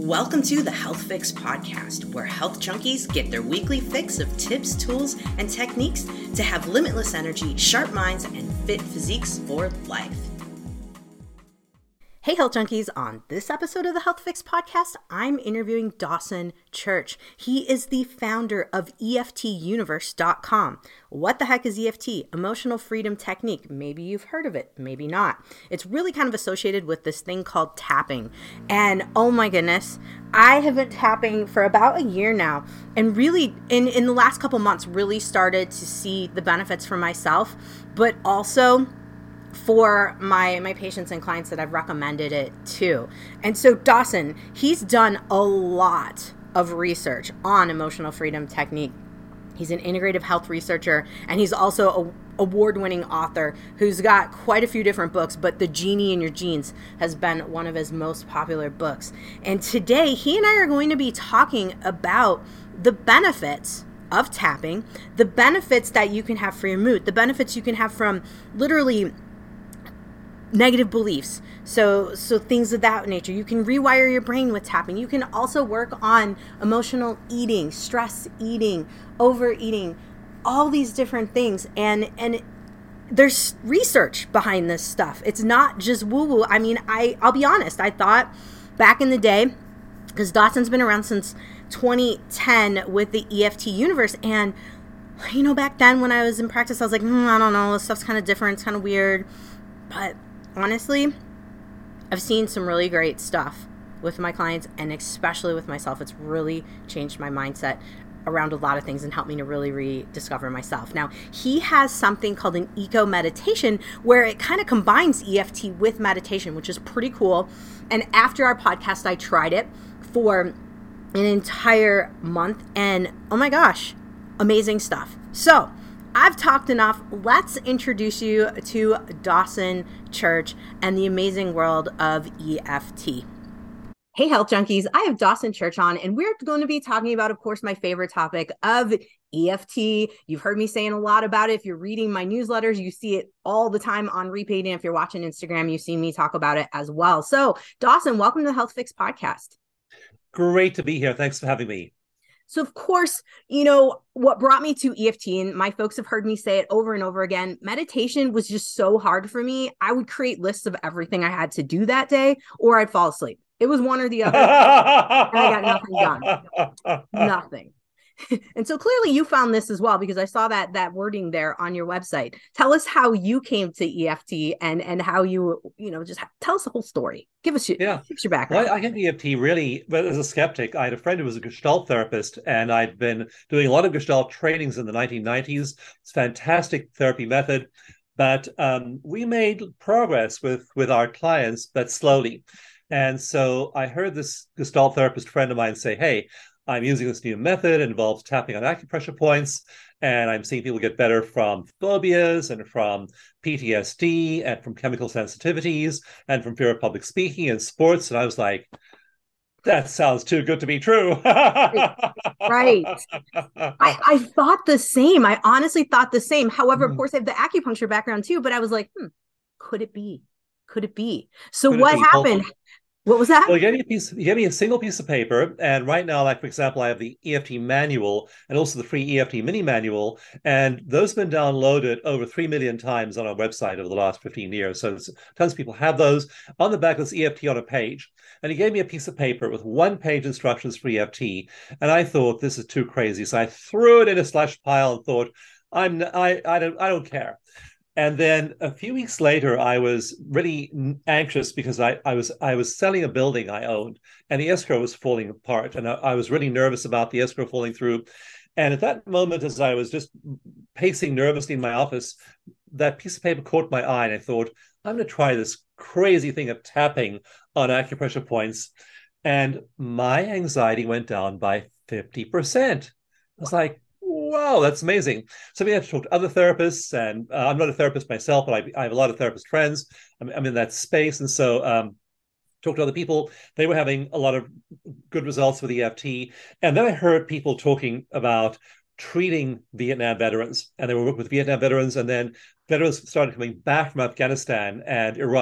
Welcome to the Health Fix podcast, where health junkies get their weekly fix of tips, tools, and techniques to have limitless energy, sharp minds, and fit physiques for life. Hey, health junkies. On this episode of the Health Fix podcast, I'm interviewing Dawson Church. He is the founder of EFTuniverse.com. What the heck is EFT? Emotional Freedom Technique. Maybe you've heard of it, maybe not. It's really kind of associated with this thing called tapping. And oh my goodness, I have been tapping for about a year now, and really in the last couple months really started to see the benefits for myself, but also for my patients and clients that I've recommended it to. And so Dawson, he's done a lot of research on emotional freedom technique. He's an integrative health researcher, and he's also an award-winning author who's got quite a few different books, but The Genie in Your Genes has been one of his most popular books. And today, he and I are going to be talking about the benefits of tapping, the benefits that you can have for your mood, the benefits you can have from literally negative beliefs. So things of that nature. You can rewire your brain with tapping. You can also work on emotional eating, stress eating, overeating, all these different things. And there's research behind this stuff. It's not just woo-woo. I mean, I'll be honest. I thought back in the day, because Dawson's been around since 2010 with the EFT universe. And, back then when I was in practice, I was like, I don't know, this stuff's kind of different. It's kind of weird. But honestly, I've seen some really great stuff with my clients, and especially with myself. It's really changed my mindset around a lot of things and helped me to really rediscover myself. Now, he has something called an eco meditation where it kind of combines EFT with meditation, which is pretty cool. And after our podcast, I tried it for an entire month, and oh my gosh, amazing stuff. So I've talked enough. Let's introduce you to Dawson Church and the amazing world of EFT. Hey, health junkies. I have Dawson Church on, and we're going to be talking about, of course, my favorite topic of EFT. You've heard me saying a lot about it. If you're reading my newsletters, you see it all the time on repeat. And if you're watching Instagram, you see me talk about it as well. So, Dawson, welcome to the Health Fix podcast. Great to be here. Thanks for having me. So, of course, what brought me to EFT, and my folks have heard me say it over and over again, meditation was just so hard for me. I would create lists of everything I had to do that day, or I'd fall asleep. It was one or the other, and I got nothing done. Nothing. And so clearly you found this as well, because I saw that wording there on your website. Tell us how you came to EFT and how you, just tell us the whole story. Give us your background. Well, I came to EFT really as a skeptic. I had a friend who was a Gestalt therapist, and I'd been doing a lot of Gestalt trainings in the 1990s. It's a fantastic therapy method, but we made progress with our clients, but slowly. And so I heard this Gestalt therapist friend of mine say, hey, I'm using this new method. It involves tapping on acupressure points, and I'm seeing people get better from phobias and from PTSD and from chemical sensitivities and from fear of public speaking and sports. And I was like, that sounds too good to be true. Right. I thought the same. I honestly thought the same. However, of course, I have the acupuncture background too, but I was like, could it be? Could it be? So what happened? What was that? Well, you gave me a single piece of paper. And right now, like, for example, I have the EFT manual and also the free EFT mini manual. And those have been downloaded over 3 million times on our website over the last 15 years. So tons of people have those. On the back, there's EFT on a page. And he gave me a piece of paper with 1-page instructions for EFT. And I thought, this is too crazy. So I threw it in a slush pile and thought, I don't care. And then a few weeks later, I was really anxious because I was selling a building I owned, and the escrow was falling apart. And I was really nervous about the escrow falling through. And at that moment, as I was just pacing nervously in my office, that piece of paper caught my eye, and I thought, I'm going to try this crazy thing of tapping on acupressure points. And my anxiety went down by 50%. I was like, wow, that's amazing. So we had to talk to other therapists, and I'm not a therapist myself, but I have a lot of therapist friends. I'm in that space. And so talked to other people. They were having a lot of good results with EFT. And then I heard people talking about treating Vietnam veterans, and they were working with Vietnam veterans. And then veterans started coming back from Afghanistan and Iraq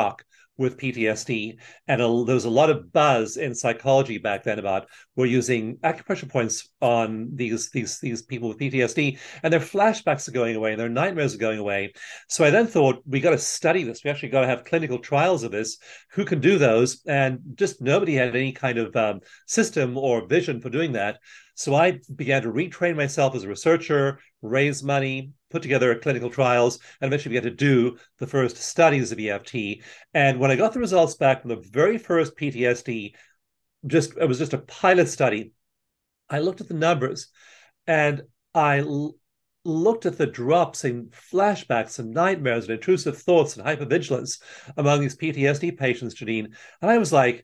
with PTSD. And there was a lot of buzz in psychology back then about we're using acupressure points on these people with PTSD, and their flashbacks are going away, and their nightmares are going away. So I then thought, we got to study this. We actually got to have clinical trials of this. Who can do those? And just nobody had any kind of system or vision for doing that. So I began to retrain myself as a researcher, raise money, put together clinical trials, and eventually began to do the first studies of EFT. And when I got the results back from the very first PTSD, it was just a pilot study. I looked at the numbers, and I looked at the drops in flashbacks and nightmares and intrusive thoughts and hypervigilance among these PTSD patients, Janine. And I was like,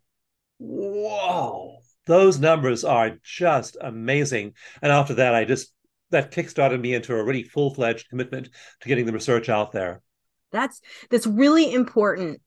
whoa, those numbers are just amazing. And after that, that kickstarted me into a really full-fledged commitment to getting the research out there. That's really important,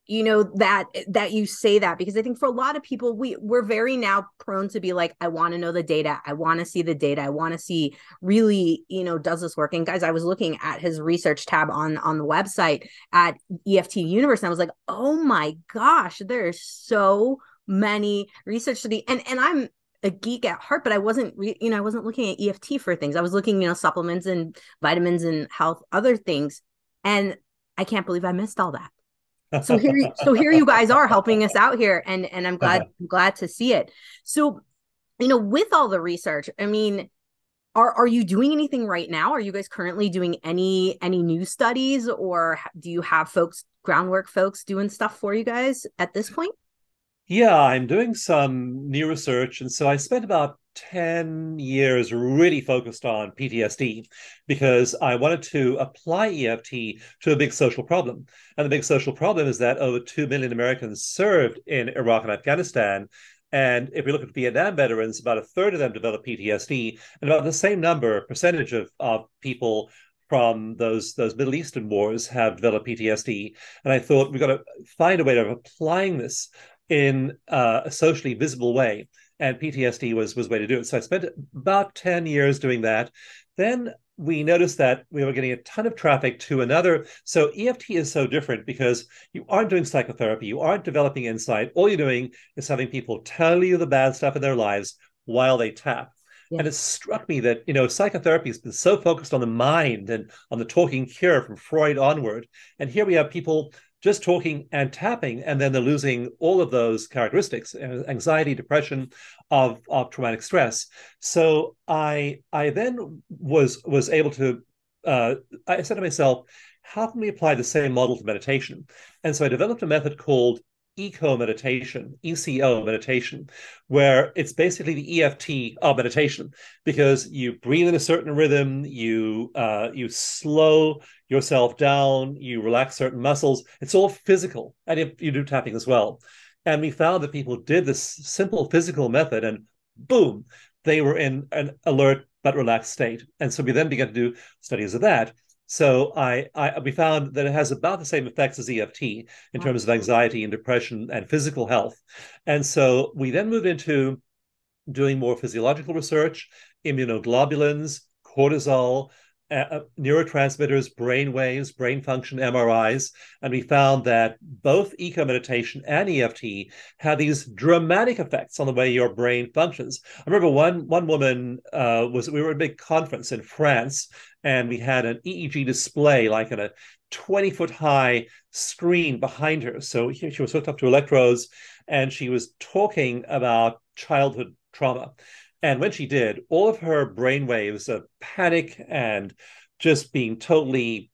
that you say that, because I think for a lot of people, we're very now prone to be like, I want to know the data. I want to see the data. I want to see really, does this work? And guys, I was looking at his research tab on the website at EFT Universe, and I was like, oh my gosh, there's so many research studies. And I'm a geek at heart, but I wasn't looking at EFT for things. I was looking, supplements and vitamins and health, other things. And I can't believe I missed all that. So here you guys are helping us out here, and I'm glad to see it. So, with all the research, I mean, are you doing anything right now? Are you guys currently doing any new studies, or do you have groundwork folks doing stuff for you guys at this point? Yeah, I'm doing some new research. And so I spent about 10 years really focused on PTSD because I wanted to apply EFT to a big social problem. And the big social problem is that over 2 million Americans served in Iraq and Afghanistan. And if we look at Vietnam veterans, about a third of them develop PTSD, and about the same percentage of people from those Middle Eastern wars have developed PTSD. And I thought we've got to find a way of applying this in a socially visible way. And PTSD was a way to do it. So I spent about 10 years doing that. Then we noticed that we were getting a ton of traffic to another. So EFT is so different because you aren't doing psychotherapy, you aren't developing insight. All you're doing is having people tell you the bad stuff in their lives while they tap. Yeah. And it struck me that, psychotherapy has been so focused on the mind and on the talking cure from Freud onward. And here we have people just talking and tapping, and then they're losing all of those characteristics, anxiety, depression, of traumatic stress. So I then was able to, I said to myself, how can we apply the same model to meditation? And so I developed a method called ECO meditation, ECO meditation, where it's basically the EFT of meditation, because you breathe in a certain rhythm, you slow yourself down, you relax certain muscles. It's all physical, and you do tapping as well. And we found that people did this simple physical method, and boom, they were in an alert but relaxed state. And so we then began to do studies of that. So we found that it has about the same effects as EFT in terms of anxiety and depression and physical health. And so we then moved into doing more physiological research, immunoglobulins, cortisol, neurotransmitters, brain waves, brain function MRIs, and we found that both eco meditation and EFT had these dramatic effects on the way your brain functions. I remember one woman we were at a big conference in France, and we had an EEG display like in a 20-foot high screen behind her. So she was hooked up to electrodes, and she was talking about childhood trauma. And when she did, all of her brain waves of panic and just being totally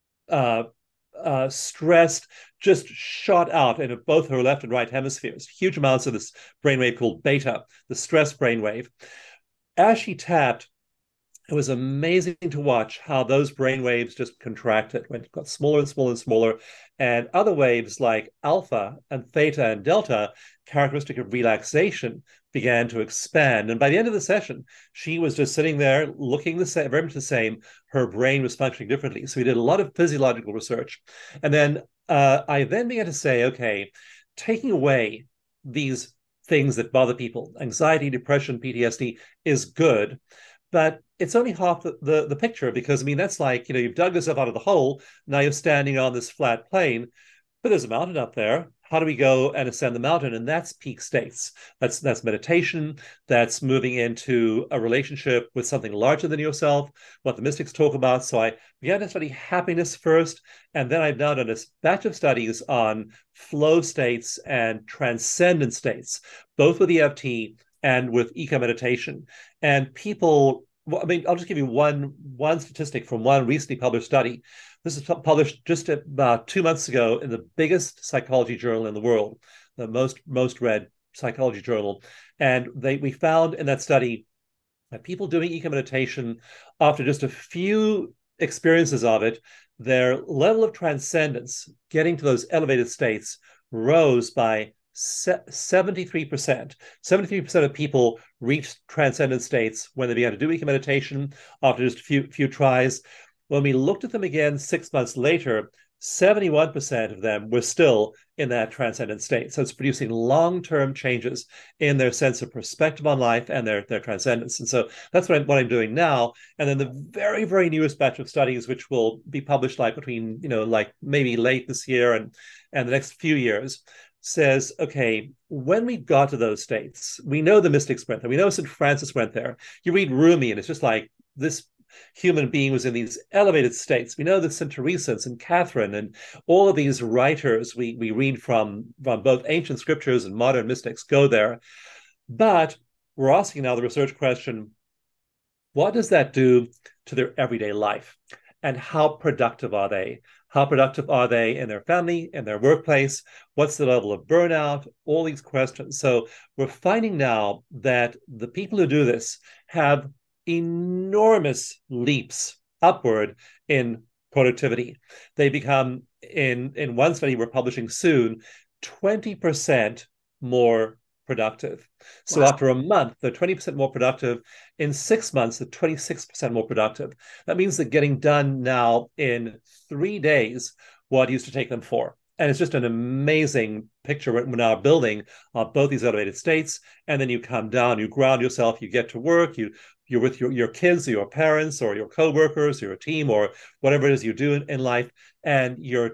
stressed just shot out in both her left and right hemispheres. Huge amounts of this brainwave called beta, the stress brainwave. As she tapped, it was amazing to watch how those brain waves just contracted, got smaller and smaller and smaller. And other waves like alpha and theta and delta, characteristic of relaxation, began to expand. And by the end of the session, she was just sitting there looking very much the same. Her brain was functioning differently. So we did a lot of physiological research. And then I then began to say, okay, taking away these things that bother people, anxiety, depression, PTSD, is good. But it's only half the picture, because, I mean, that's like, you've dug yourself out of the hole. Now you're standing on this flat plane, but there's a mountain up there. how do we go and ascend the mountain? And that's peak states. That's meditation. That's moving into a relationship with something larger than yourself, what the mystics talk about. So I began to study happiness first, and then I've now done a batch of studies on flow states and transcendent states, both with EFT and with eco meditation. And people, well, I mean, I'll just give you one statistic from one recently published study. This is published just about 2 months ago in the biggest psychology journal in the world, the most read psychology journal. And we found in that study that people doing eco meditation, after just a few experiences of it, their level of transcendence, getting to those elevated states, rose by 73%. 73% of people reached transcendent states when they began to do eco meditation after just a few tries. When we looked at them again 6 months later, 71% of them were still in that transcendent state. So it's producing long-term changes in their sense of perspective on life and their transcendence. And so that's what I'm doing now. And then the very, very newest batch of studies, which will be published like between, like maybe late this year and the next few years, says, okay, when we got to those states, we know the mystics went there. We know St. Francis went there. You read Rumi, and it's just like this human being was in these elevated states. We know that St. Teresa and St. Catherine and all of these writers we read from both ancient scriptures and modern mystics go there. But we're asking now the research question, what does that do to their everyday life? And how productive are they? How productive are they in their family, in their workplace? What's the level of burnout? All these questions. So we're finding now that the people who do this have enormous leaps upward in productivity. They become, in one study we're publishing soon, 20% more productive. So Wow. after a month, they're 20% more productive. In 6 months, they're 26% more productive. That means they're getting done now in 3 days what used to take them 4. And it's just an amazing picture we're now building of both these elevated states. And then you come down, you ground yourself, you get to work, you're with your kids or your parents or your coworkers, your team, or whatever it is you do in life, and you're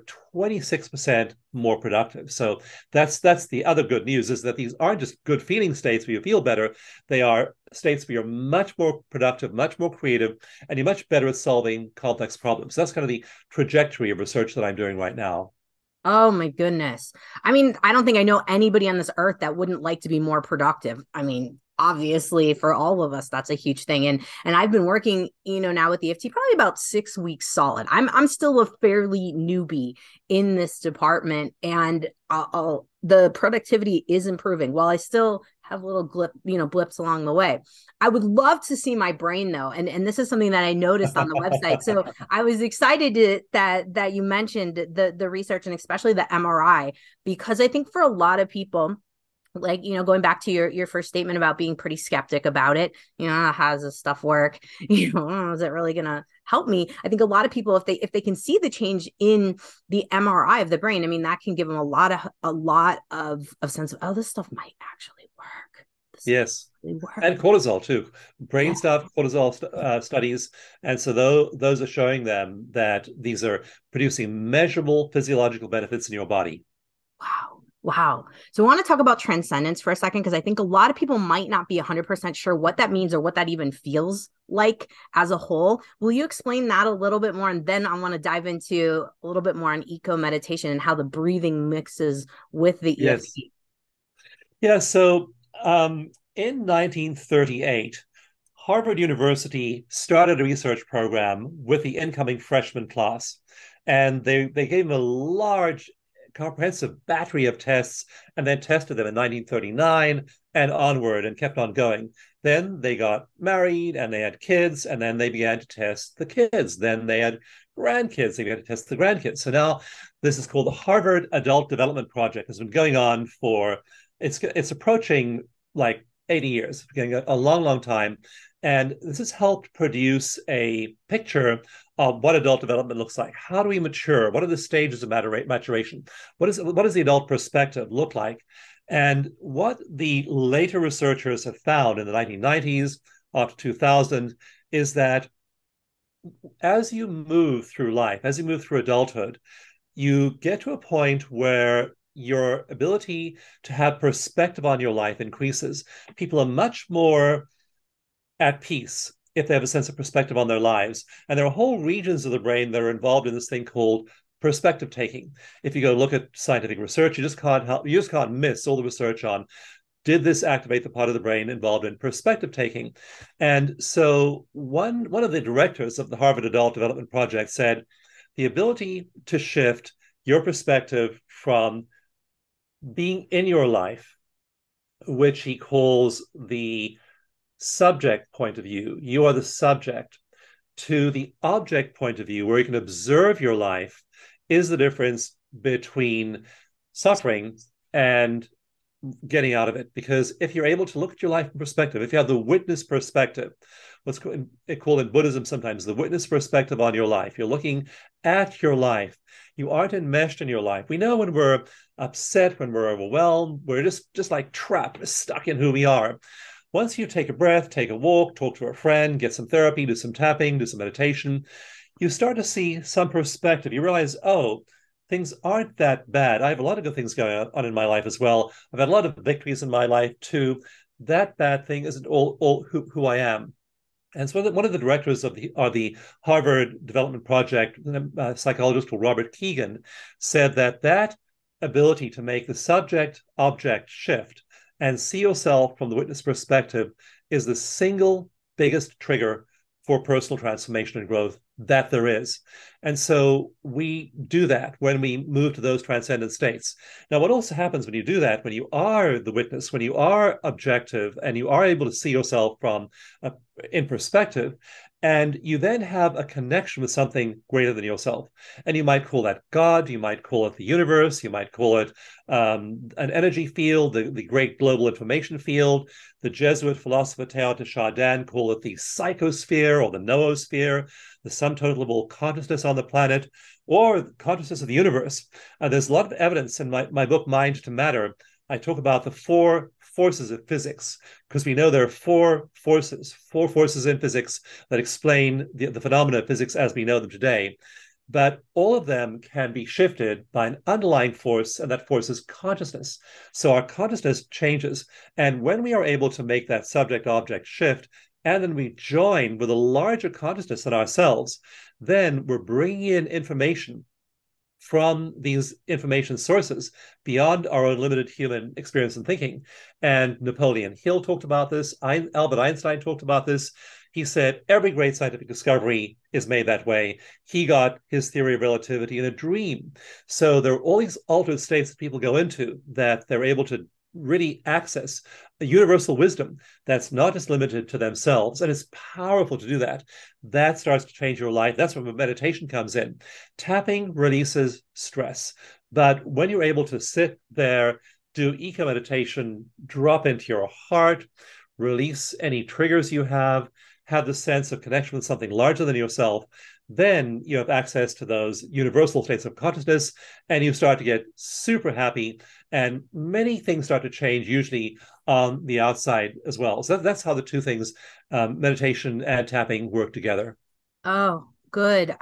26% more productive. So that's the other good news, is that these aren't just good feeling states where you feel better. They are states where you're much more productive, much more creative, and you're much better at solving complex problems. So that's kind of the trajectory of research that I'm doing right now. Oh my goodness. I mean, I don't think I know anybody on this earth that wouldn't like to be more productive. I mean, obviously for all of us that's a huge thing, and I've been working now with EFT probably about 6 weeks solid. I'm still a fairly newbie in this department, and the productivity is improving while I still have little blips along the way. I would love to see my brain though, and this is something that I noticed on the website. So I was excited that you mentioned the research, and especially the MRI, because I think for a lot of people, like, going back to your first statement about being pretty skeptic about it, how does this stuff work? Is it really going to help me? I think a lot of people, if they can see the change in the MRI of the brain, I mean, that can give them a lot of sense of, oh, this stuff might actually work. Yes. Really work. And cortisol too, brain Yeah. stuff, cortisol studies. And so those are showing them that these are producing measurable physiological benefits in your body. Wow. Wow. So I want to talk about transcendence for a second, because I think a lot of people might not be 100% sure what that means or what that even feels like as a whole. Will you explain that a little bit more? And then I want to dive into a little bit more on eco meditation and how the breathing mixes with the Yes. EFT. Yeah. So in 1938, Harvard University started a research program with the incoming freshman class. And they gave them a large comprehensive battery of tests, and then tested them in 1939 and onward, and kept on going. Then they got married and they had kids, and then they began to test the kids. Then they had grandkids, they began to test the grandkids. So now this is called the Harvard Adult Development Project. It's been going on for, it's approaching like 80 years, getting a long time. And this has helped produce a picture of what adult development looks like. How do we mature? What are the stages of maturation? What does the adult perspective look like? And what the later researchers have found in the 1990s up to 2000 is that as you move through life, as you move through adulthood, you get to a point where your ability to have perspective on your life increases. People are much more at peace if they have a sense of perspective on their lives. And there are whole regions of the brain that are involved in this thing called perspective taking. If you go look at scientific research, you just can't miss all the research on did this activate the part of the brain involved in perspective taking. And so one of the directors of the Harvard Adult Development Project said the ability to shift your perspective from being in your life, which he calls the subject point of view, you are the subject, to the object point of view, where you can observe your life, is the difference between suffering and getting out of it. Because if you're able to look at your life in perspective, if you have the witness perspective, what's called in Buddhism sometimes the witness perspective on your life, you're looking at your life. You aren't enmeshed in your life. We know when we're upset, when we're overwhelmed, we're just like trapped, stuck in who we are. Once you take a breath, take a walk, talk to a friend, get some therapy, do some tapping, do some meditation, you start to see some perspective. You realize, oh, things aren't that bad. I have a lot of good things going on in my life as well. I've had a lot of victories in my life too. That bad thing isn't all who I am. And so one of the directors of the Harvard Development Project, a psychologist called Robert Kegan, said that ability to make the subject-object shift and see yourself from the witness perspective is the single biggest trigger for personal transformation and growth that there is. And so we do that when we move to those transcendent states. Now, what also happens when you do that, when you are the witness, when you are objective and you are able to see yourself from in perspective, and you then have a connection with something greater than yourself. And you might call that God, you might call it the universe, you might call it an energy field, the great global information field. The Jesuit philosopher Teilhard de Chardin call it the psychosphere or the noosphere, the sum total of all consciousness on the planet, or consciousness of the universe. There's a lot of evidence in my book, Mind to Matter. I talk about the four forces of physics, because we know there are four forces in physics that explain the phenomena of physics as we know them today. But all of them can be shifted by an underlying force, and that force is consciousness. So our consciousness changes. And when we are able to make that subject-object shift, and then we join with a larger consciousness in ourselves, then we're bringing in information from these information sources beyond our own limited human experience and thinking. And Napoleon Hill talked about this. Albert Einstein talked about this. He said every great scientific discovery is made that way. He got his theory of relativity in a dream. So there are all these altered states that people go into that they're able to really access a universal wisdom that's not just limited to themselves. And it's powerful to do that. That starts to change your life. That's where meditation comes in. Tapping releases stress. But when you're able to sit there, do eco meditation, drop into your heart, release any triggers you have the sense of connection with something larger than yourself, then you have access to those universal states of consciousness, and you start to get super happy, and many things start to change, usually on the outside as well. So that's how the two things, meditation and tapping, work together. Oh, good.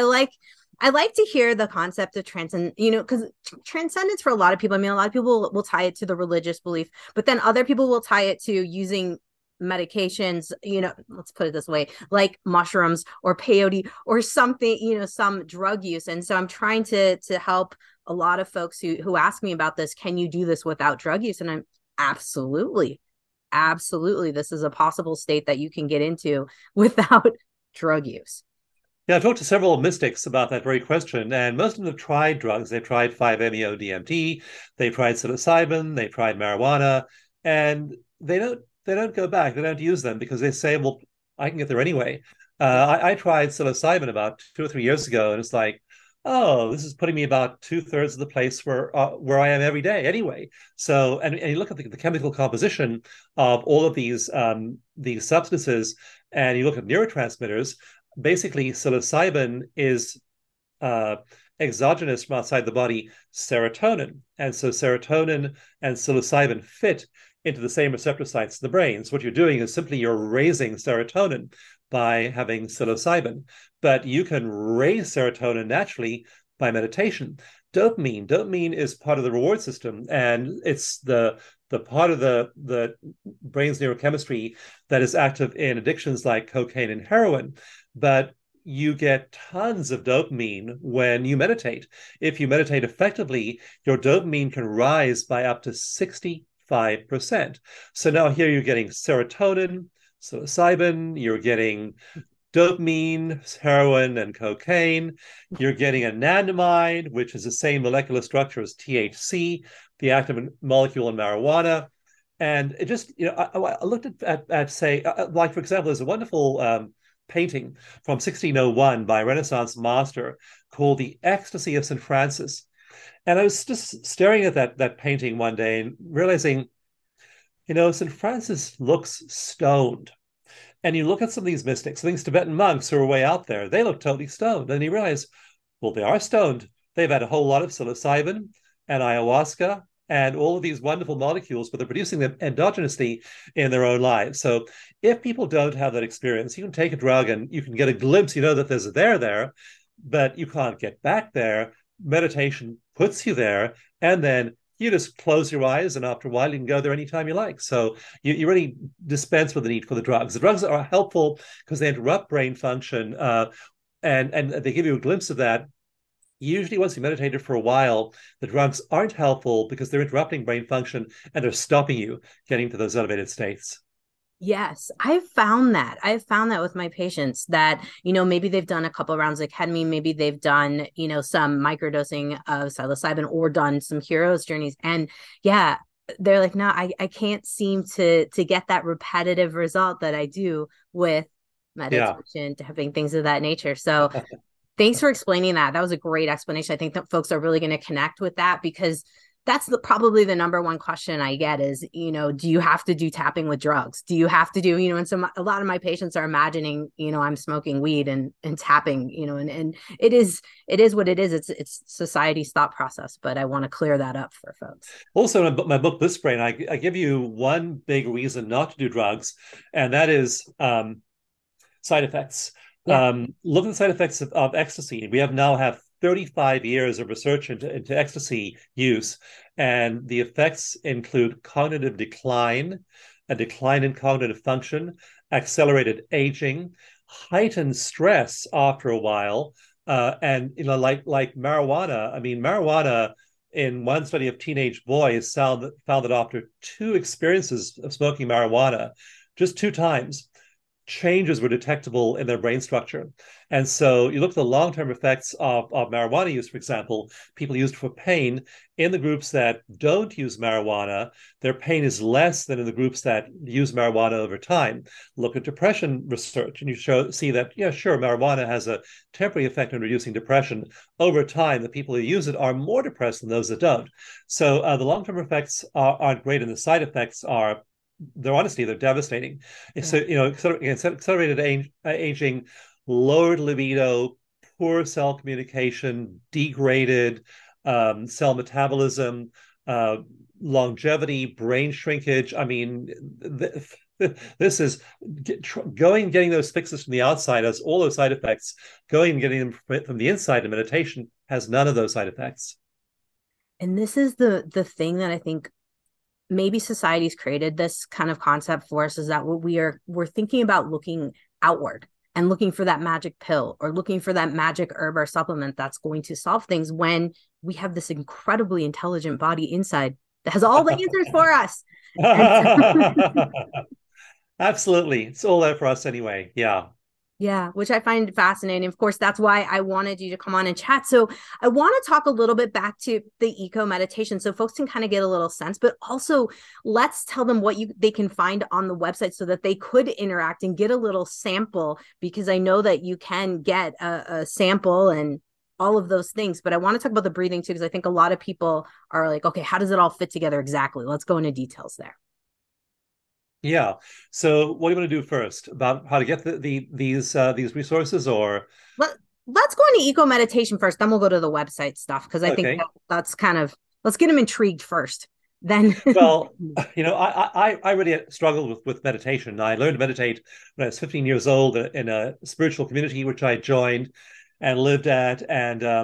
I like to hear the concept of transcend, because transcendence for a lot of people, I mean, a lot of people will tie it to the religious belief, but then other people will tie it to using medications, let's put it this way, like mushrooms or peyote or something, some drug use. And so I'm trying to help a lot of folks who ask me about this. Can you do this without drug use? And I'm absolutely, this is a possible state that you can get into without drug use. Yeah, I've talked to several mystics about that very question, and most of them have tried drugs. They've tried 5-MeO-DMT, they've tried psilocybin, they've tried marijuana, and they don't go back. They don't use them because they say, well, I can get there anyway. I tried psilocybin about 2 or 3 years ago, and it's like, oh, this is putting me about 2/3 of the place where I am every day anyway. So, and you look at the chemical composition of all of these substances, and you look at neurotransmitters. Basically, psilocybin is exogenous from outside the body serotonin, and so serotonin and psilocybin fit into the same receptor sites in the brain. So what you're doing is simply you're raising serotonin by having psilocybin, but you can raise serotonin naturally by meditation. dopamine. Dopamine is part of the reward system, and it's the part of the brain's neurochemistry that is active in addictions like cocaine and heroin. But you get tons of dopamine when you meditate. If you meditate effectively, your dopamine can rise by up to 65%. So now here you're getting serotonin, psilocybin, you're getting dopamine, heroin, and cocaine. You're getting anandamide, which is the same molecular structure as THC, the active molecule in marijuana. And it just, I looked at say, like, for example, there's a wonderful painting from 1601 by a Renaissance master called The Ecstasy of St. Francis. And I was just staring at that painting one day and realizing, St. Francis looks stoned. And you look at some of these mystics, these Tibetan monks who are way out there, they look totally stoned. And you realize, well, they are stoned. They've had a whole lot of psilocybin and ayahuasca and all of these wonderful molecules, but they're producing them endogenously in their own lives. So if people don't have that experience, you can take a drug and you can get a glimpse, that there's there, but you can't get back there. Meditation puts you there, and then you just close your eyes, and after a while, you can go there anytime you like. So you really dispense with the need for the drugs. The drugs are helpful because they interrupt brain function, and they give you a glimpse of that. Usually, once you meditated for a while, the drugs aren't helpful because they're interrupting brain function and they're stopping you getting to those elevated states. Yes, I've found that. I've found that with my patients that, maybe they've done a couple of rounds of ketamine, maybe they've done, some microdosing of psilocybin or done some heroes journeys. And yeah, they're like, no, I can't seem to get that repetitive result that I do with meditation, having things of that nature. So thanks for explaining that. That was a great explanation. I think that folks are really going to connect with that, because that's probably the number one question I get is, do you have to do tapping with drugs? Do you have to do, and so a lot of my patients are imagining, I'm smoking weed and tapping, and it is what it is. It's society's thought process, but I want to clear that up for folks. Also, in my book, Bliss Brain, I give you one big reason not to do drugs, and that is side effects. Yeah. Look at the side effects of ecstasy. We now have 35 years of research into ecstasy use, and the effects include cognitive decline, a decline in cognitive function, accelerated aging, heightened stress after a while, and like marijuana. I mean, marijuana, in one study of teenage boys, found that after 2 experiences of smoking marijuana, just 2 times, changes were detectable in their brain structure. And so you look at the long-term effects of marijuana use, for example, people used for pain. In the groups that don't use marijuana, their pain is less than in the groups that use marijuana over time. Look at depression research, and you see that, yeah, sure, marijuana has a temporary effect on reducing depression. Over time, the people who use it are more depressed than those that don't. So the long-term effects aren't great, and the side effects are, they're devastating. Yeah. So, accelerated aging, lowered libido, poor cell communication, degraded cell metabolism, longevity, brain shrinkage. I mean, this is getting those fixes from the outside has all those side effects. Going and getting them from the inside in meditation has none of those side effects. And this is the thing that I think maybe society's created this kind of concept for us, is that we're thinking about looking outward and looking for that magic pill or looking for that magic herb or supplement that's going to solve things, when we have this incredibly intelligent body inside that has all the answers for us. Absolutely. It's all there for us anyway. Yeah. Yeah, which I find fascinating. Of course, that's why I wanted you to come on and chat. So I want to talk a little bit back to the eco meditation so folks can kind of get a little sense, but also let's tell them what they can find on the website so that they could interact and get a little sample, because I know that you can get a sample and all of those things. But I want to talk about the breathing too, because I think a lot of people are like, okay, how does it all fit together exactly? Let's go into details there. Yeah. So what do you want to do first about how to get these resources, or? Let's go into eco meditation first, then we'll go to the website stuff, because I think that's kind of, let's get them intrigued first. Then, well, I really struggled with meditation. I learned to meditate when I was 15 years old in a spiritual community which I joined and lived at, and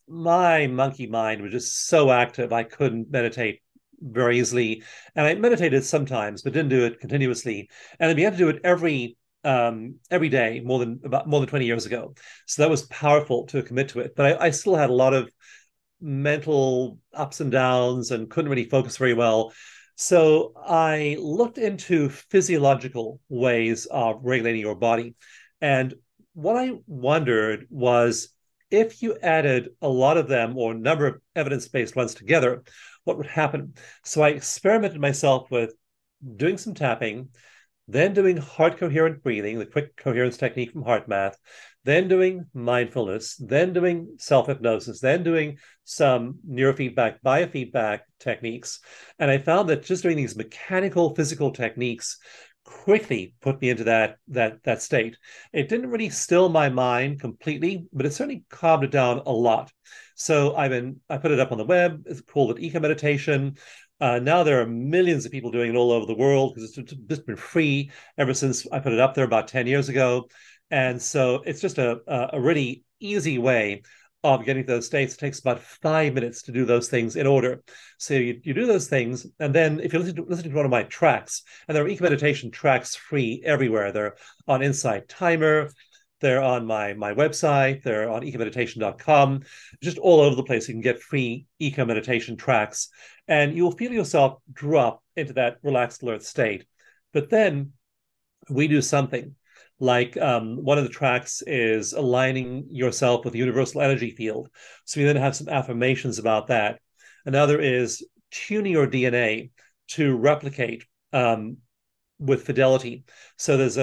my monkey mind was just so active. I couldn't meditate very easily. And I meditated sometimes, but didn't do it continuously. And I began to do it every day more than 20 years ago. So that was powerful to commit to it. But I still had a lot of mental ups and downs and couldn't really focus very well. So I looked into physiological ways of regulating your body. And what I wondered was if you added a lot of them or a number of evidence-based ones together, what would happen? So I experimented myself with doing some tapping, then doing heart coherent breathing, the quick coherence technique from HeartMath, then doing mindfulness, then doing self hypnosis, then doing some neurofeedback, biofeedback techniques. And I found that just doing these mechanical physical techniques quickly put me into that state. It didn't really still my mind completely, but it certainly calmed it down a lot. So I put it up on the web. It's called it Eco Meditation. Now there are millions of people doing it all over the world because it's just been free ever since I put it up there about 10 years ago. And so it's just a really easy way of getting to those states. It takes about 5 minutes to do those things in order. So you do those things. And then if you're listening to one of my tracks, and there are Eco Meditation tracks free everywhere. They're on Insight Timer. They're on my website. They're on ecomeditation.com. Just all over the place. You can get free eco meditation tracks, and you'll feel yourself drop into that relaxed, alert state. But then we do something like one of the tracks is aligning yourself with the universal energy field. So we then have some affirmations about that. Another is tuning your DNA to replicate with fidelity. So there's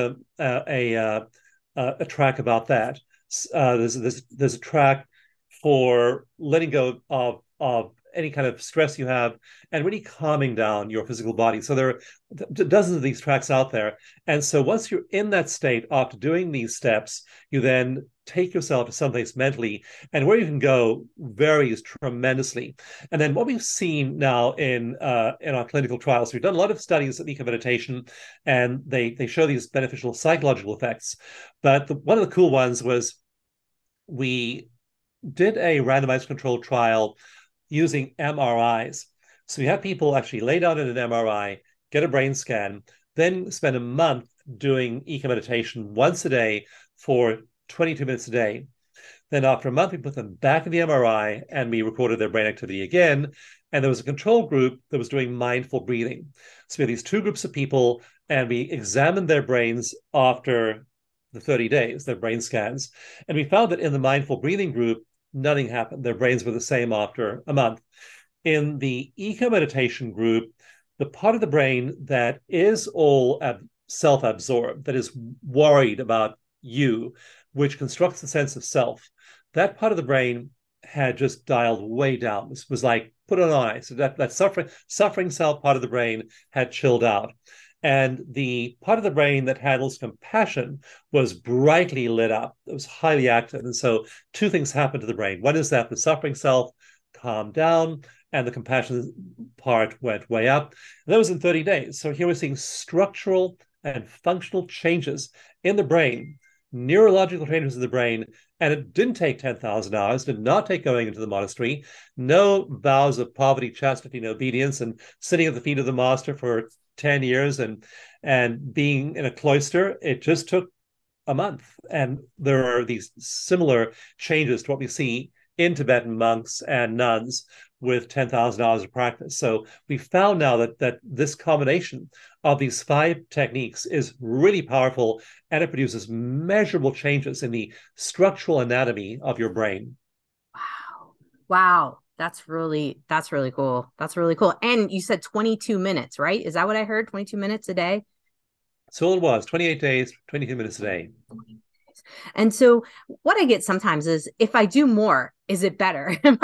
a track about that. There's a track for letting go of any kind of stress you have and really calming down your physical body. So there are dozens of these tracks out there. And so once you're in that state after doing these steps, you then take yourself to someplace mentally, and where you can go varies tremendously. And then what we've seen now in our clinical trials, we've done a lot of studies of eco meditation, and they show these beneficial psychological effects. But one of the cool ones was we did a randomized controlled trial using MRIs. So we had people actually lay down in an MRI, get a brain scan, then spend a month doing eco meditation once a day for 22 minutes a day. Then after a month, we put them back in the MRI and we recorded their brain activity again. And there was a control group that was doing mindful breathing. So we had these two groups of people, and we examined their brains after the 30 days, their brain scans. And we found that in the mindful breathing group, nothing happened. Their brains were the same after a month. In the eco meditation group, the part of the brain that is all self-absorbed, that is worried about you, which constructs the sense of self, that part of the brain had just dialed way down. This was like put on ice. So that suffering self part of the brain had chilled out. And the part of the brain that handles compassion was brightly lit up. It was highly active. And so two things happened to the brain. One is that the suffering self calmed down and the compassion part went way up. And that was in 30 days. So here we're seeing structural and functional changes in the brain, neurological changes in the brain. And it didn't take 10,000 hours, did not take going into the monastery, no vows of poverty, chastity, and obedience, and sitting at the feet of the master for 10 years and being in a cloister. It just took a month. And there are these similar changes to what we see in Tibetan monks and nuns with 10,000 hours of practice. So we found now that this combination of these 5 techniques is really powerful, and it produces measurable changes in the structural anatomy of your brain. Wow. That's really cool. That's really cool. And you said 22 minutes, right? Is that what I heard? 22 minutes a day? So it was 28 days, 22 minutes a day. And so what I get sometimes is, if I do more, is it better? am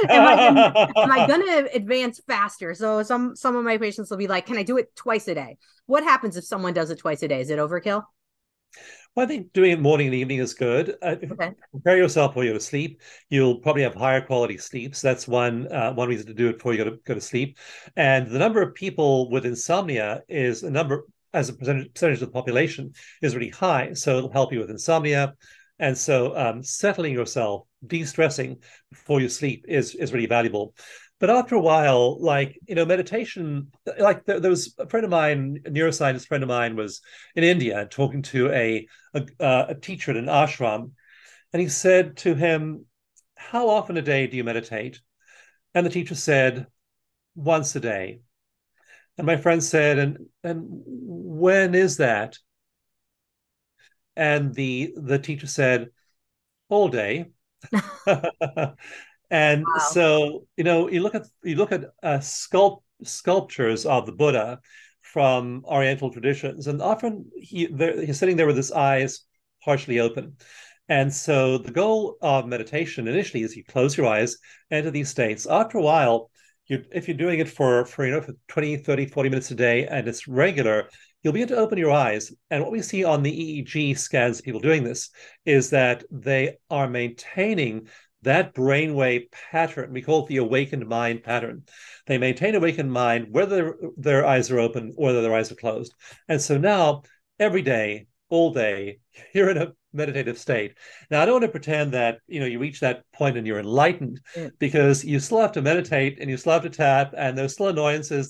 I gonna advance faster? So some of my patients will be like, can I do it twice a day? What happens if someone does it twice a day? Is it overkill? Well, I think doing it morning and evening is good. Okay. Prepare yourself for you to sleep. You'll probably have higher quality sleep. So that's one reason to do it before you go to sleep. And the number of people with insomnia is a number, as a percentage of the population, is really high. So it'll help you with insomnia. And so settling yourself de-stressing before you sleep is really valuable. But after a while, like, meditation, like there was a friend of mine, a neuroscientist friend of mine, was in India talking to a teacher at an ashram, and he said to him, "How often a day do you meditate?" And the teacher said, "Once a day." And my friend said, "And when is that?" And the teacher said, "All day." And Wow. so, you look at sculptures of the Buddha from Oriental traditions, and often he's sitting there with his eyes partially open. And so the goal of meditation initially is you close your eyes, enter these states. After a while, if you're doing it for 20, 30, 40 minutes a day and it's regular, you'll begin to open your eyes. And what we see on the EEG scans of people doing this is that they are maintaining that brainwave pattern. We call it the awakened mind pattern. They maintain awakened mind whether their eyes are open or whether their eyes are closed. And so now, every day, all day, you're in a meditative state. Now, I don't want to pretend that you reach that point and you're enlightened, Yeah. because you still have to meditate and you still have to tap, and there's still annoyances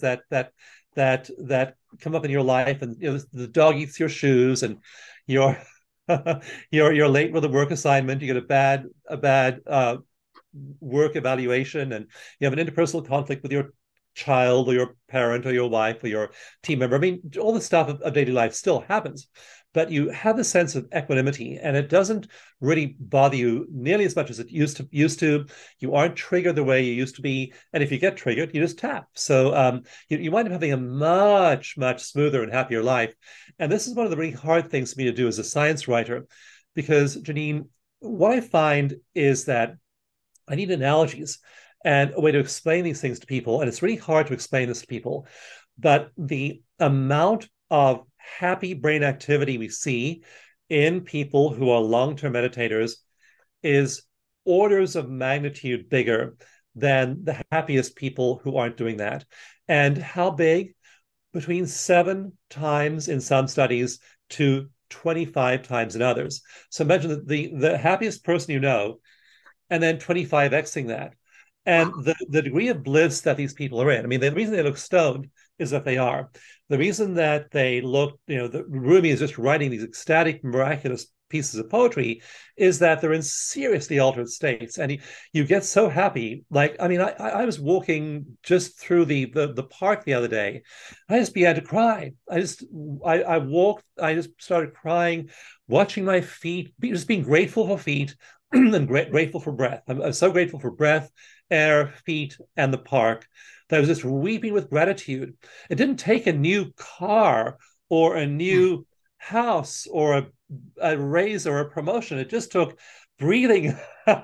that come up in your life, and the dog eats your shoes, and you're you're late with a work assignment, you get a bad work evaluation, and you have an interpersonal conflict with your child or your parent or your wife or your team member. I mean, all the stuff of daily life still happens, but you have a sense of equanimity, and it doesn't really bother you nearly as much as it used to. You aren't triggered the way you used to be, and if you get triggered, you just tap. So you wind up having a much, much smoother and happier life. And this is one of the really hard things for me to do as a science writer, because, Janine, what I find is that I need analogies and a way to explain these things to people. And it's really hard to explain this to people. But the amount of happy brain activity we see in people who are long-term meditators is orders of magnitude bigger than the happiest people who aren't doing that. And how big? Between 7 times in some studies to 25 times in others. So imagine that the happiest person you know, and then 25xing that. Wow. And the degree of bliss that these people are in. I mean, the reason they look stoned is that they are. The reason that they look, the Rumi is just writing these ecstatic, miraculous pieces of poetry, is that they're in seriously altered states. And you get so happy. Like, I mean, I was walking just through the park the other day. I just began to cry. I walked, I just started crying, watching my feet, just being grateful for feet, and grateful for breath. I'm so grateful for breath, air, feet, and the park that I was just weeping with gratitude. It didn't take a new car or a new house or a raise or a promotion. It just took breathing.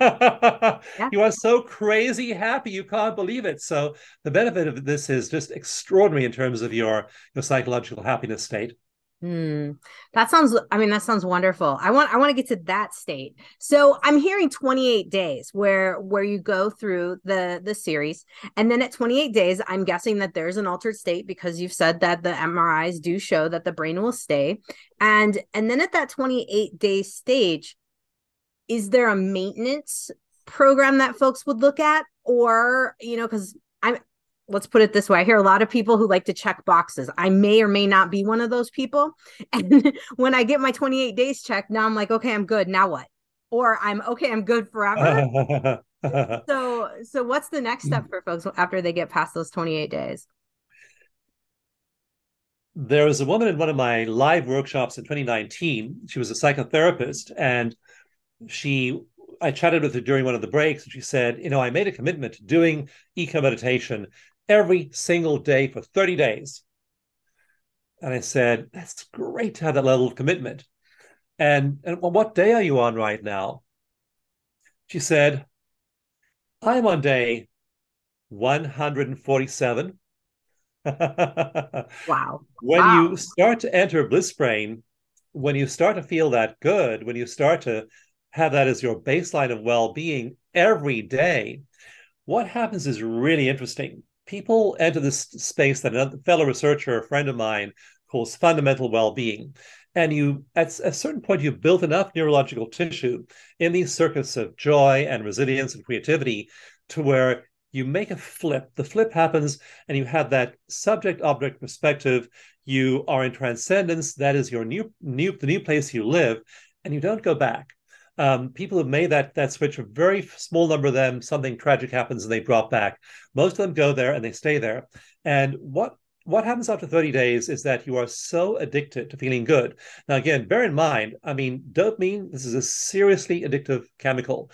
Yeah. You are so crazy happy, you can't believe it. So the benefit of this is just extraordinary in terms of your psychological happiness state. Hmm. That sounds wonderful. I want to get to that state. So I'm hearing 28 days where you go through the series. And then at 28 days, I'm guessing that there's an altered state because you've said that the MRIs do show that the brain will stay. And then at that 28-day stage, is there a maintenance program that folks would look at? Or, because I'm let's put it this way. I hear a lot of people who like to check boxes. I may or may not be one of those people. And when I get my 28 days checked, now I'm like, okay, I'm good. Now what? Or I'm good forever. So what's the next step for folks after they get past those 28 days? There was a woman in one of my live workshops in 2019. She was a psychotherapist, and I chatted with her during one of the breaks, and she said, I made a commitment to doing eco meditation every single day for 30 days. And I said, that's great to have that level of commitment. And well, what day are you on right now? She said, I'm on day 147. Wow. When Wow. you start to enter bliss brain, when you start to feel that good, when you start to have that as your baseline of well-being every day, what happens is really interesting. People enter this space that a fellow researcher, a friend of mine, calls fundamental well-being. And you, at a certain point, you've built enough neurological tissue in these circuits of joy and resilience and creativity to where you make a flip. The flip happens, and you have that subject-object perspective. You are in transcendence. That is your the new place you live, and you don't go back. People have made that switch. A very small number of them, something tragic happens and they drop back. Most of them go there and they stay there. And what happens after 30 days is that you are so addicted to feeling good. Now, again, bear in mind, I mean, dopamine, this is a seriously addictive chemical.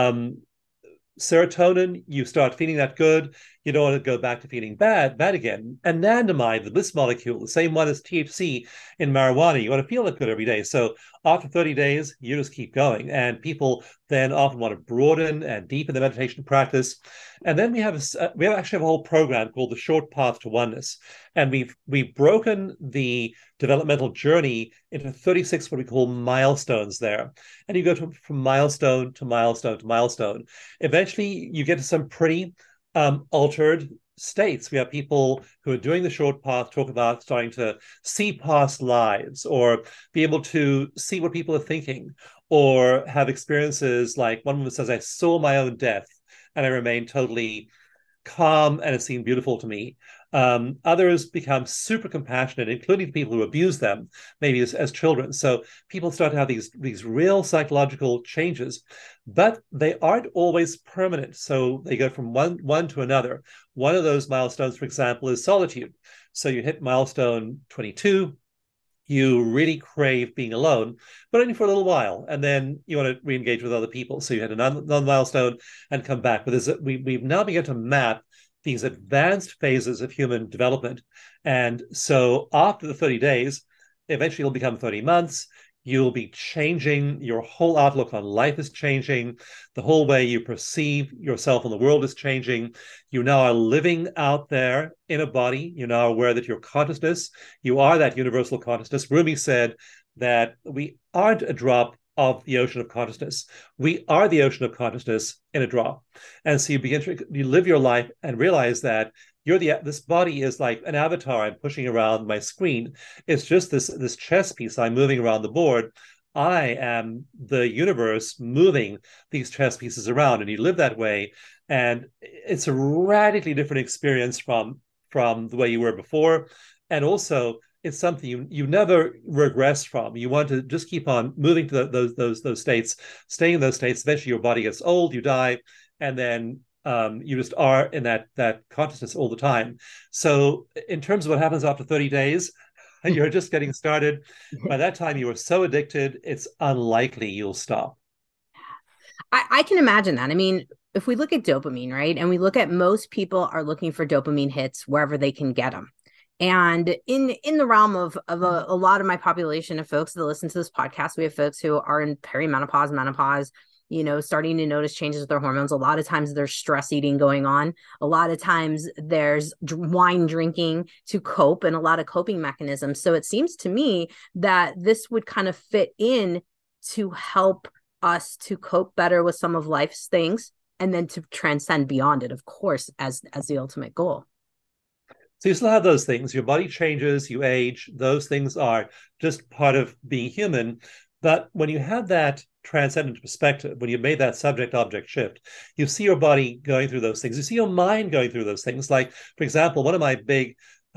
Serotonin, you start feeling that good, you don't want to go back to feeling bad again. Anandamide, the bliss molecule, the same one as THC in marijuana, you want to feel that good every day. So after 30 days, you just keep going. And people then often want to broaden and deepen the meditation practice. And then we actually have a whole program called the Short Path to Oneness. And we've broken the developmental journey into 36 what we call milestones there. And you go from milestone to milestone to milestone. Eventually, you get to some pretty altered states. We have people who are doing the short path talk about starting to see past lives or be able to see what people are thinking or have experiences like one woman says, I saw my own death and I remained totally calm and it seemed beautiful to me. Others become super compassionate, including people who abuse them, maybe as children. So people start to have these real psychological changes, but they aren't always permanent. So they go from one to another. One of those milestones, for example, is solitude. So you hit milestone 22, you really crave being alone, but only for a little while. And then you want to re-engage with other people. So you had another milestone and come back. But we've now begun to map these advanced phases of human development. And so after the 30 days, eventually it'll become 30 months. You'll be changing. Your whole outlook on life is changing. The whole way you perceive yourself in the world is changing. You now are living out there in a body. You're now aware that your consciousness, you are that universal consciousness. Rumi said that we aren't a drop of the ocean of consciousness. We are the ocean of consciousness in a drop. And so you live your life and realize that this body is like an avatar I'm pushing around my screen. It's just this chess piece I'm moving around the board. I am the universe moving these chess pieces around, and you live that way. And it's a radically different experience from the way you were before. And also, it's something you never regress from. You want to just keep on moving to those states, staying in those states. Eventually, your body gets old, you die, and then you just are in that consciousness all the time. So, in terms of what happens after 30 days, you're just getting started. By that time, you are so addicted, it's unlikely you'll stop. I can imagine that. I mean, if we look at dopamine, right, and we look at most people are looking for dopamine hits wherever they can get them. And in the realm of a lot of my population of folks that listen to this podcast, we have folks who are in perimenopause, menopause, starting to notice changes with their hormones. A lot of times there's stress eating going on. A lot of times there's wine drinking to cope and a lot of coping mechanisms. So it seems to me that this would kind of fit in to help us to cope better with some of life's things and then to transcend beyond it, of course, as the ultimate goal. So you still have those things. Your body changes, you age. Those things are just part of being human. But when you have that transcendent perspective, when you made that subject-object shift, you see your body going through those things. You see your mind going through those things. Like, for example, one of my big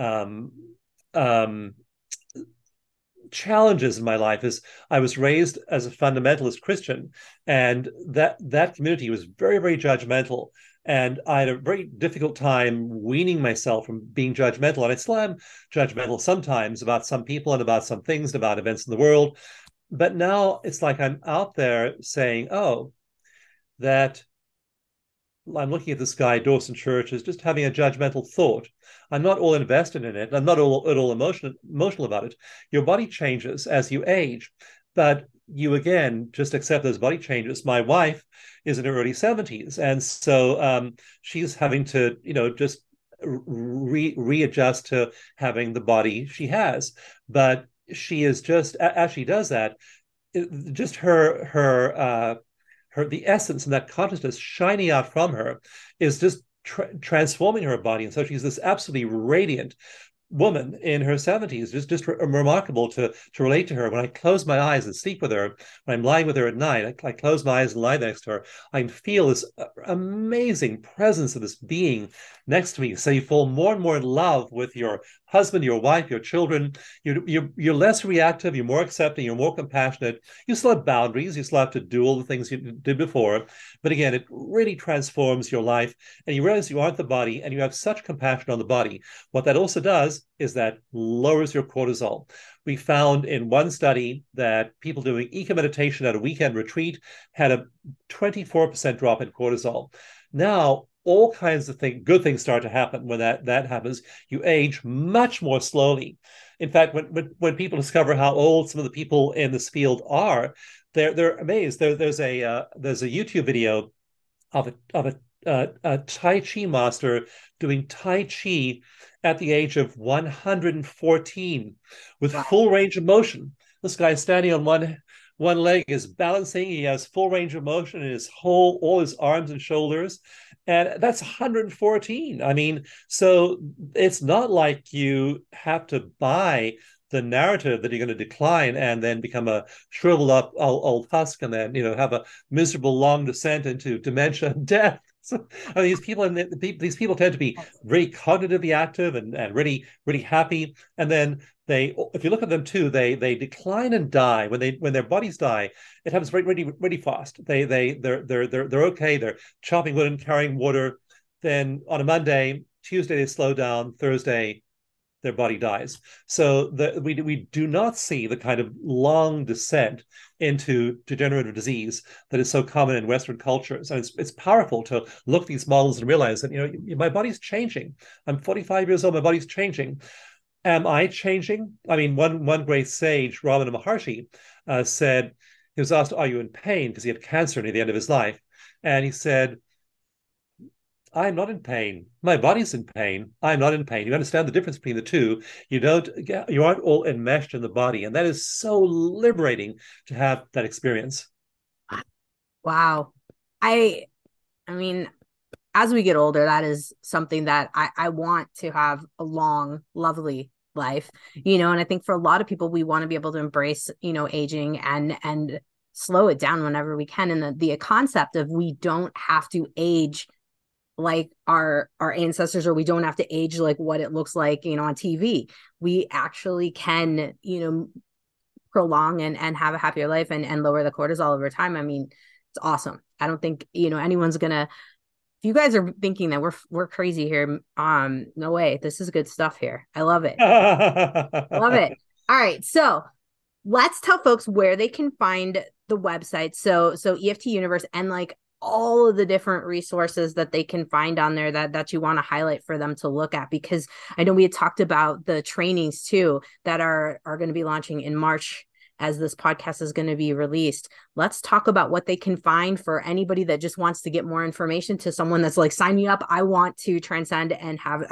challenges in my life is I was raised as a fundamentalist Christian, and that community was very, very judgmental. And I had a very difficult time weaning myself from being judgmental. And I still am judgmental sometimes about some people and about some things, about events in the world. But now it's like I'm out there saying, oh, that I'm looking at this guy, Dawson Church, as just having a judgmental thought. I'm not all invested in it. I'm not all emotional about it. Your body changes as you age. But you, again, just accept those body changes. My wife is in her early 70s. And so she's having to, just readjust to having the body she has. But she is just, as she does that, just the essence and that consciousness shining out from her is just transforming her body. And so she's this absolutely radiant, woman in her 70s, just remarkable to relate to her. When I close my eyes and sleep with her, when I'm lying with her at night, I close my eyes and lie next to her. I can feel this amazing presence of this being next to me. So you fall more and more in love with your husband, your wife, your children. You're less reactive. You're more accepting. You're more compassionate. You still have boundaries. You still have to do all the things you did before. But again, it really transforms your life, and you realize you aren't the body, and you have such compassion on the body. What that also does is that lowers your cortisol. We found in one study that people doing eco meditation at a weekend retreat had a 24% drop in cortisol. Now, all kinds of good things start to happen when that happens. You age much more slowly. In fact, when people discover how old some of the people in this field are, they're amazed. There's a YouTube video of a Tai Chi master doing Tai Chi at the age of 114 with Wow. full range of motion. This guy is standing on one leg, is balancing. He has full range of motion in all his arms and shoulders, and that's 114. I mean, so it's not like you have to buy the narrative that you're going to decline and then become a shriveled up old husk and then have a miserable long descent into dementia and death. So, I mean, these people tend to be very cognitively active and really really happy, and then if you look at them too, they decline and die when their bodies die. It happens really really fast. They're okay. They're chopping wood and carrying water. Then on a Monday, Tuesday they slow down. Thursday their body dies. So we do not see the kind of long descent into degenerative disease that is so common in Western cultures. And it's powerful to look at these models and realize that, my body's changing. I'm 45 years old, my body's changing. Am I changing? I mean, one great sage, Ramana Maharshi, said, he was asked, are you in pain? Because he had cancer near the end of his life. And he said, I'm not in pain. My body's in pain. I'm not in pain. You understand the difference between the two. You aren't all enmeshed in the body. And that is so liberating to have that experience. Wow. I mean, as we get older, that is something that I want to have a long, lovely life, and I think for a lot of people, we want to be able to embrace, aging and slow it down whenever we can. And the concept of we don't have to age like our ancestors, or we don't have to age like what it looks like, on TV. We actually can, prolong and have a happier life and lower the cortisol over time. I mean, it's awesome. I don't think, anyone's gonna, if you guys are thinking that we're crazy here, no way. This is good stuff here. I love it. Love it. All right. So let's tell folks where they can find the website. So EFT Universe, and like all of the different resources that they can find on there that you want to highlight for them to look at, because I know we had talked about the trainings too that are going to be launching in March as this podcast is going to be released. Let's talk about what they can find for anybody that just wants to get more information, to someone that's like, sign me up. I want to transcend and have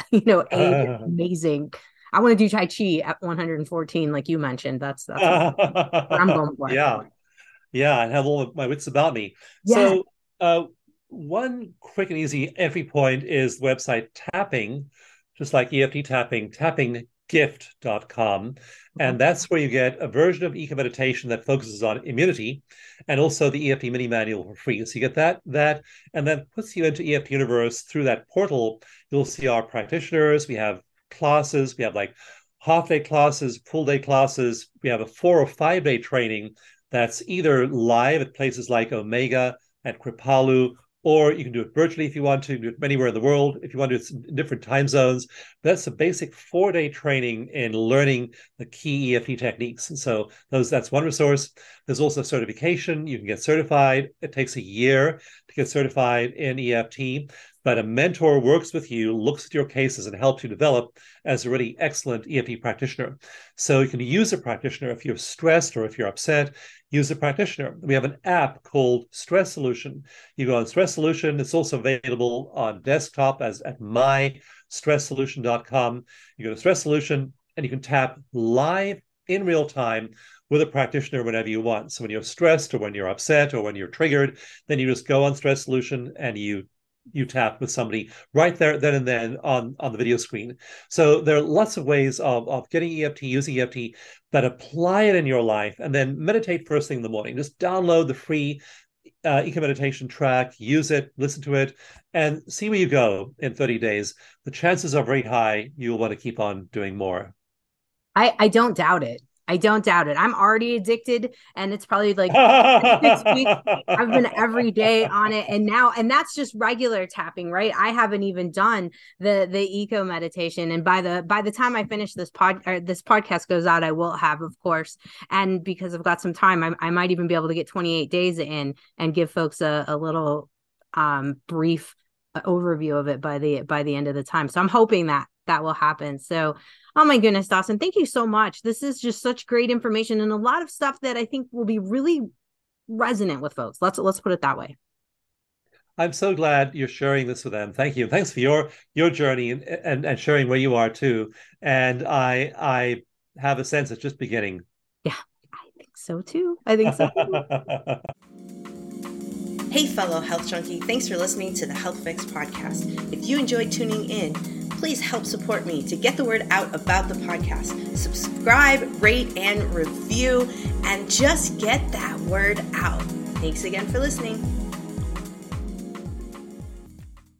amazing. I want to do Tai Chi at 114, like you mentioned. That's what I'm going for. Yeah, and have all of my wits about me. Yeah. So one quick and easy entry point is the website Tapping, just like EFT Tapping, tappinggift.com. And that's where you get a version of eco meditation that focuses on immunity, and also the EFT mini manual for free. So you get that, and then puts you into EFT Universe. Through that portal, you'll see our practitioners. We have classes. We have like half-day classes, full-day classes. We have a 4 or 5 day training that's either live at places like Omega, at Kripalu, or you can do it virtually if you want to. You can do it anywhere in the world if you want to do it in different time zones. That's a basic 4 day training in learning the key EFT techniques. And so that's one resource. There's also certification. You can get certified. It takes a year to get certified in EFT, but a mentor works with you, looks at your cases, and helps you develop as a really excellent EFT practitioner. So you can use a practitioner if you're stressed or if you're upset. Use a practitioner. We have an app called Stress Solution. You go on Stress Solution. It's also available on desktop at mystresssolution.com. You go to Stress Solution and you can tap live in real time with a practitioner whenever you want. So when you're stressed or when you're upset or when you're triggered, then you just go on Stress Solution and you you tap with somebody right there, then and then on the video screen. So there are lots of ways of getting EFT, using EFT, but apply it in your life and then meditate first thing in the morning. Just download the free Eco Meditation track, use it, listen to it, and see where you go in 30 days. The chances are very high you'll want to keep on doing more. I don't doubt it. I don't doubt it. I'm already addicted, and it's probably like 6 weeks. I've been every day on it, and that's just regular tapping, right? I haven't even done the eco meditation, and by the time I finish this podcast goes out, I will have, of course, and because I've got some time, I might even be able to get 28 days in and give folks a little brief overview of it by the end of the time. So I'm hoping that will happen. So, oh my goodness, Dawson, thank you so much. This is just such great information and a lot of stuff that I think will be really resonant with folks. Let's put it that way. I'm so glad you're sharing this with them. Thank you. Thanks for your journey and sharing where you are too. And I have a sense it's just beginning. Yeah, I think so too. Hey, fellow health junkie, thanks for listening to the Health Fix podcast. If you enjoyed tuning in, please help support me to get the word out about the podcast. Subscribe, rate, and review, and just get that word out. Thanks again for listening.